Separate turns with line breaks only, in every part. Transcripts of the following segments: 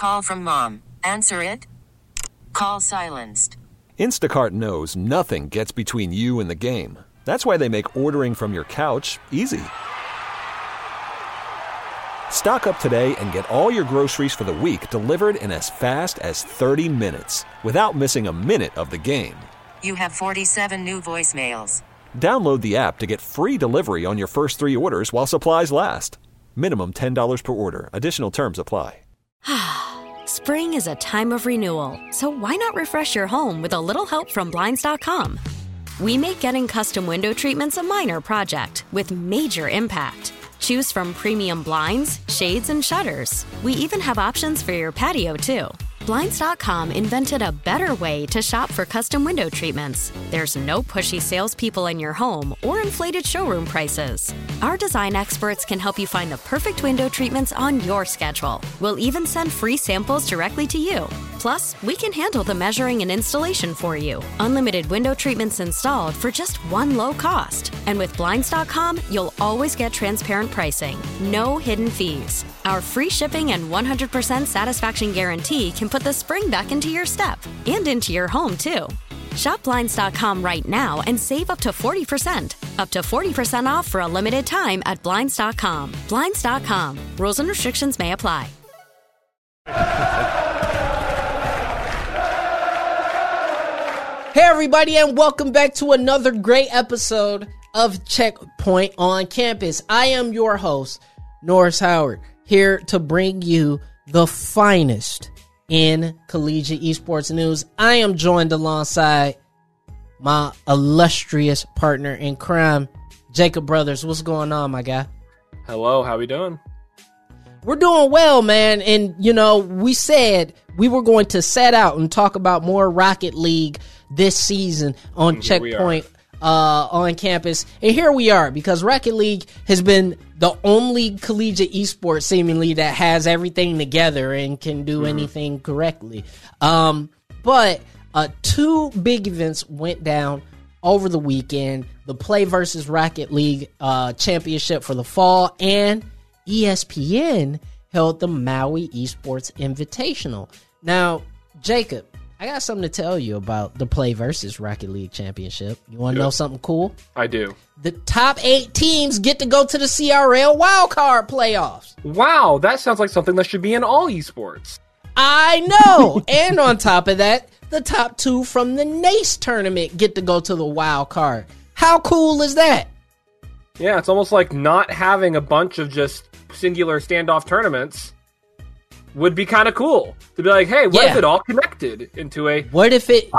call from mom. Answer it. Call silenced.
Instacart knows nothing gets between you and the game. That's why they make ordering from your couch easy. Stock up today and get all your groceries for the week delivered in as fast as 30 minutes without missing a minute of the game.
You have 47 new voicemails.
Download the app to get free delivery on your first 3 orders while supplies last. Minimum $10 per order. Additional terms apply.
Spring is a time of renewal, so why not refresh your home with a little help from Blinds.com? We make getting custom window treatments a minor project with major impact. Choose from premium blinds, shades, and shutters. We even have options for your patio, too. Blinds.com invented a better way to shop for custom window treatments. There's no pushy salespeople in your home or inflated showroom prices. Our design experts can help you find the perfect window treatments on your schedule. We'll even send free samples directly to you. Plus, we can handle the measuring and installation for you. Unlimited window treatments installed for just one low cost. And with Blinds.com, you'll always get transparent pricing. No hidden fees. Our free shipping and 100% satisfaction guarantee can put the spring back into your step and into your home, too. Shop Blinds.com right now and save up to 40%. Up to 40% off for a limited time at Blinds.com. Blinds.com. Rules and restrictions may apply.
Hey, everybody, and welcome back to another great episode of Checkpoint on Campus. I am your host, Norris Howard, here to bring you the finest in collegiate esports news. I am joined alongside my illustrious partner in crime, Jacob Brothers. What's going on, my guy?
Hello, how we doing?
We're doing well, man. And, you know, we said we were going to set out and talk about more Rocket League this season on Checkpoint on Campus. And here we are, because Rocket League has been the only collegiate esports seemingly that has everything together and can do anything correctly. But 2 big events went down over the weekend. The Play versus Rocket League championship for the fall, and ESPN held the Maui Esports Invitational. Now, Jacob, I got something to tell you about the Play versus Rocket League Championship. You want to know something cool?
I do.
The top 8 teams get to go to the CRL wildcard playoffs.
Wow, that sounds like something that should be in all esports.
I know. And on top of that, the top 2 from the NACE tournament get to go to the wild card. How cool is that?
Yeah, it's almost like not having a bunch of just singular standoff tournaments would be kind of cool. To be like, hey, what if it all connected into a...
What if it...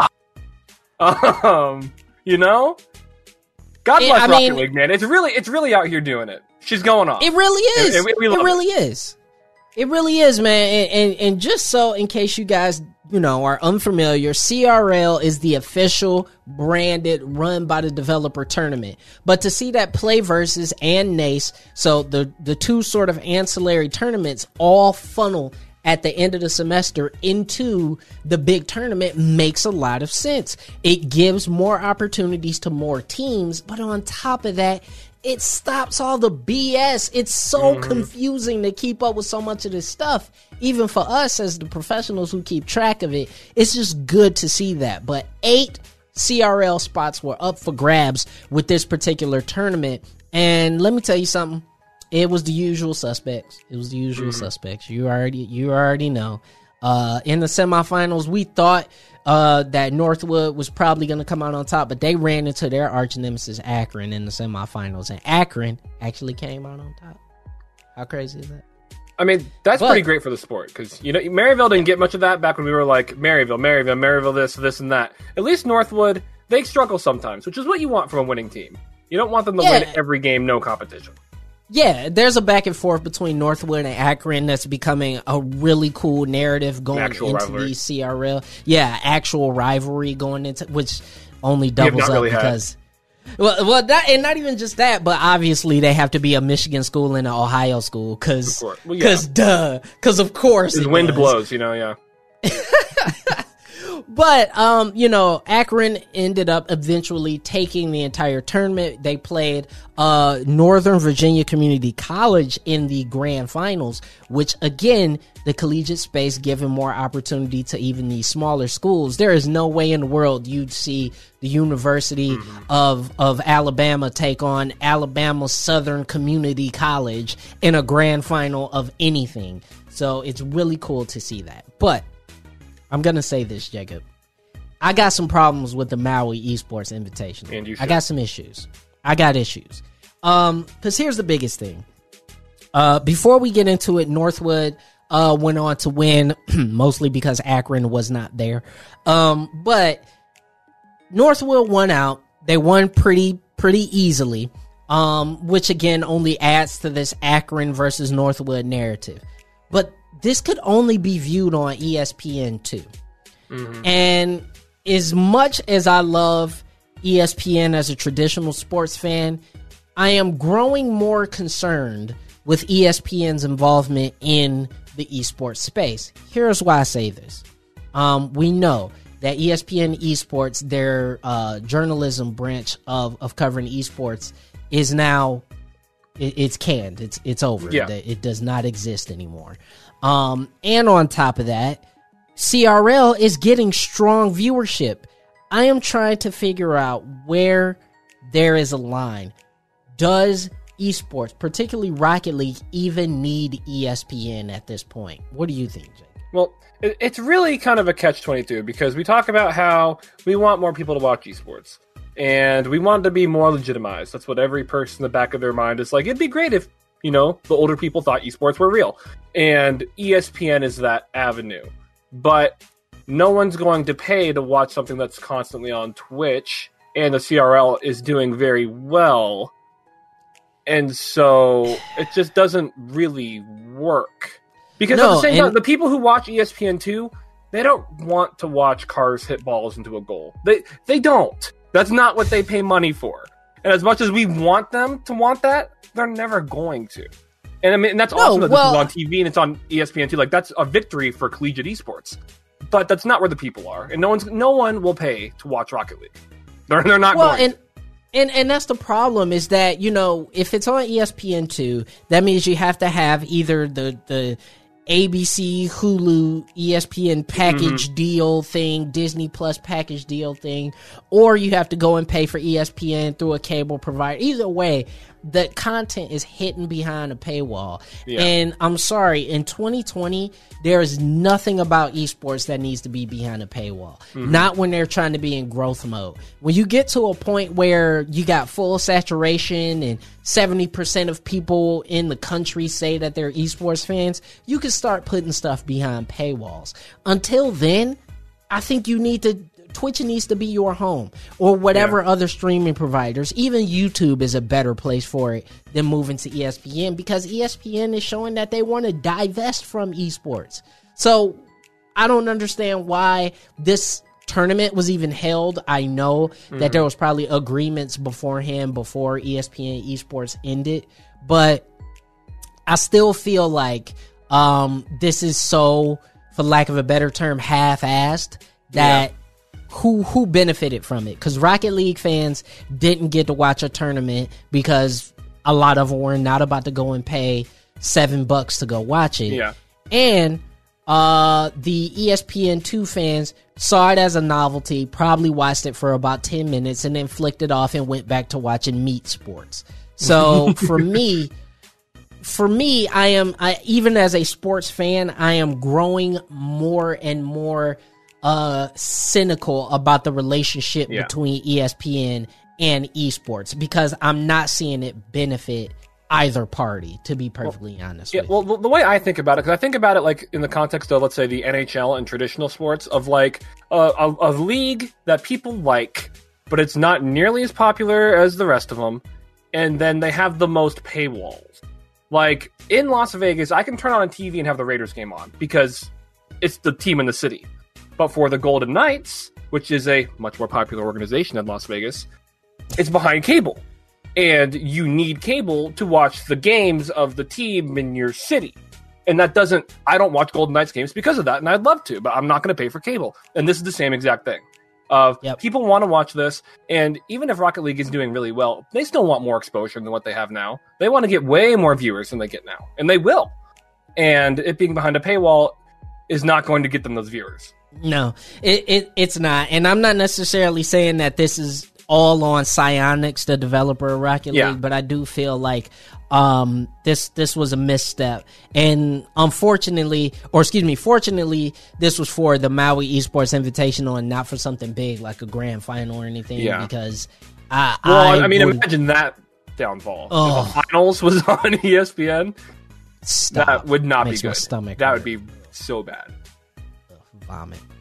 you know? God bless Rocket League, man. It's really out here doing it. She's going off.
It really is.
And we love
it really is. It really is, man. And just so, in case you guys, you know, are unfamiliar, CRL is the official branded, run by the developer tournament. But to see that Play versus and NACE, so the 2 sort of ancillary tournaments all funnel at the end of the semester into the big tournament makes a lot of sense. It gives more opportunities to more teams, but on top of that, it stops all the BS. It's so confusing to keep up with so much of this stuff. Even for us as the professionals who keep track of it, it's just good to see that. But 8 CRL spots were up for grabs with this particular tournament. And let me tell you something. It was the usual suspects. You already know. In the semifinals, we thought that Northwood was probably going to come out on top, but they ran into their arch nemesis Akron in the semifinals, and Akron actually came out on top. How crazy is that?
I mean, that's pretty great for the sport, because, you know, Maryville didn't get much of that back when we were like, Maryville, this, and that. At least Northwood, they struggle sometimes, which is what you want from a winning team. You don't want them to win every game, no competition.
Yeah, there's a back and forth between Northwood and Akron that's becoming a really cool narrative going into the CRL. Yeah, actual rivalry going into, which only doubles up because... Well, that, and not even just that, but obviously they have to be a Michigan school and an Ohio school, because of course
the wind blows, you know, yeah.
But, Akron ended up eventually taking the entire tournament. They played Northern Virginia Community College in the grand finals, which, again, the collegiate space giving more opportunity to even these smaller schools. There is no way in the world you'd see the University of Alabama take on Alabama Southern Community College in a grand final of anything. So it's really cool to see that. But I'm going to say this, Jacob. I got some problems with the Maui Esports Invitational.
And you should.
I got some issues. I got issues. Because here's the biggest thing. Before we get into it, Northwood went on to win, mostly because Akron was not there. But Northwood won out. They won pretty easily, which, again, only adds to this Akron versus Northwood narrative. But this could only be viewed on ESPN2. And as much as I love ESPN as a traditional sports fan, I am growing more concerned with ESPN's involvement in the esports space. Here's why I say this. We know that ESPN Esports, their journalism branch of covering esports, is now it's canned. It's over.
Yeah.
It does not exist anymore. And on top of that, CRL is getting strong viewership. I am trying to figure out where there is a line. Does esports, particularly Rocket League, even need ESPN at this point? What do you think, Jake?
Well, it's really kind of a catch-22 because we talk about how we want more people to watch esports. And we want it to be more legitimized. That's what every person in the back of their mind is like. It'd be great if, the older people thought esports were real. And ESPN is that avenue. But no one's going to pay to watch something that's constantly on Twitch. And the CRL is doing very well. And so it just doesn't really work. Because at the same time, the people who watch ESPN2, they don't want to watch cars hit balls into a goal. They don't. That's not what they pay money for. And as much as we want them to want that, they're never going to. And I mean, that's awesome that this is on TV and it's on ESPN2. Like, that's a victory for collegiate esports. But that's not where the people are. And no one will pay to watch Rocket League. They're not going to.
And that's the problem is that, if it's on ESPN2, that means you have to have either the ABC, Hulu, ESPN package deal thing, Disney Plus package deal thing, or you have to go and pay for ESPN through a cable provider. Either way, the content is hidden behind a paywall. Yeah. And I'm sorry, in 2020, there is nothing about esports that needs to be behind a paywall. Not when they're trying to be in growth mode. When you get to a point where you got full saturation and 70% of people in the country say that they're esports fans, you can start putting stuff behind paywalls. Until then, I think Twitch needs to be your home, or whatever other streaming providers. Even YouTube is a better place for it than moving to ESPN, because ESPN is showing that they want to divest from esports. So I don't understand why this tournament was even held. I know that there was probably agreements beforehand before ESPN Esports ended, but I still feel like this is so, for lack of a better term, half-assed that who benefited from it? Because Rocket League fans didn't get to watch a tournament because a lot of them were not about to go and pay $7 to go watch it. Yeah. And the ESPN2 fans saw it as a novelty, probably watched it for about 10 minutes, and then flicked it off and went back to watching Meat Sports. So for me, I even as a sports fan, I am growing more and more cynical about the relationship between ESPN and esports, because I'm not seeing it benefit either party, to be perfectly honest with you.
Well, the way I think about it, because I think about it like in the context of, let's say, the NHL and traditional sports, of like a league that people like, but it's not nearly as popular as the rest of them, and then they have the most paywalls. Like, in Las Vegas, I can turn on a TV and have the Raiders game on, because it's the team in the city. But for the Golden Knights, which is a much more popular organization in Las Vegas, it's behind cable. And you need cable to watch the games of the team in your city. And I don't watch Golden Knights games because of that, and I'd love to, but I'm not going to pay for cable. And this is the same exact thing. People want to watch this, and even if Rocket League is doing really well, they still want more exposure than what they have now. They want to get way more viewers than they get now, and they will. And it being behind a paywall is not going to get them those viewers.
No, it's not. And I'm not necessarily saying that this is all on Psyonix, the developer of Rocket League, but I do feel like this was a misstep. And fortunately, this was for the Maui Esports Invitational and not for something big like a grand final or anything. Because
imagine that downfall. If the finals was on ESPN.
Stop.
That would not
Makes
be good.
My stomach
that
hurt.
would be so bad.
Vomit.